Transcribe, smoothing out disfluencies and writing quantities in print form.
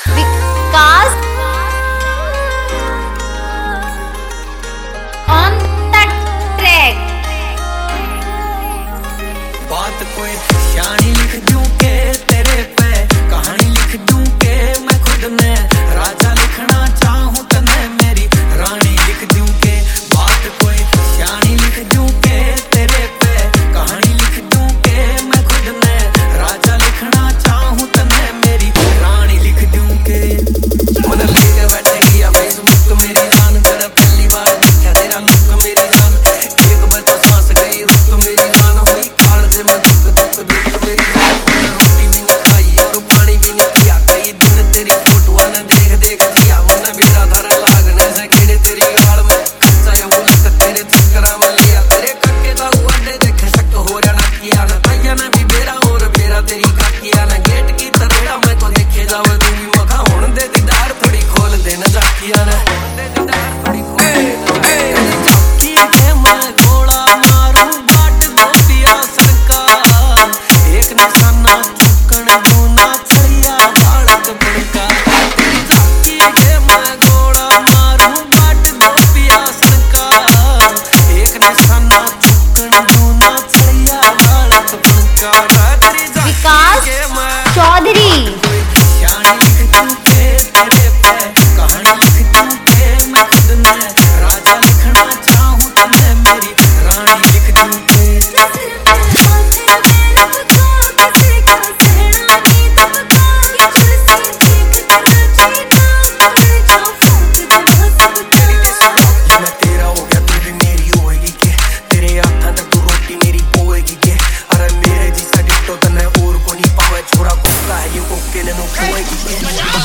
Vikas on the track. बात कोई शानी लिख दूं के तेरे पे, कहानी लिख दूं के मैं खुद ने राजा लिखना चाहूं तने मेरी रानी लिख दूं के। बात कोई शानी लिख दूं के तेरे पे, कहानी लिख दूं के मैं खुद ने राजा लिखना चाहूं तने मेरी रानी लिख दूं के। मन लेके बैठेगी या फेसबुक मेरी जान, तेरा पहली बार देखा तेरा लुक मेरी जान, एक बार तो सांस गई रुक मेरी जान, हुई काल से मैं दुख दुख दुख मेरी जान। रोटी भी नहीं खाई और पानी भी नहीं पिया, कई दिन तेरी फोटो ने देख देख दिया, मन बेड़ा धर लागने से गिरे तेरी गाल में कच्चा या बुलक तेरे चक्करा में लिया, तेरे कक्के दा उड़े देखे शक हो जाना किया ना भैया ने भी बेरा और बेरा तेरी काकिया ने गेट की तरह मैं को देखे जावे दूंगी मखा होने दे दीदार थोड़ी खोल देना जाकिया ने विकास चौधरी। छोरा कुत्ता है ये कोके ने नो खोएगी के।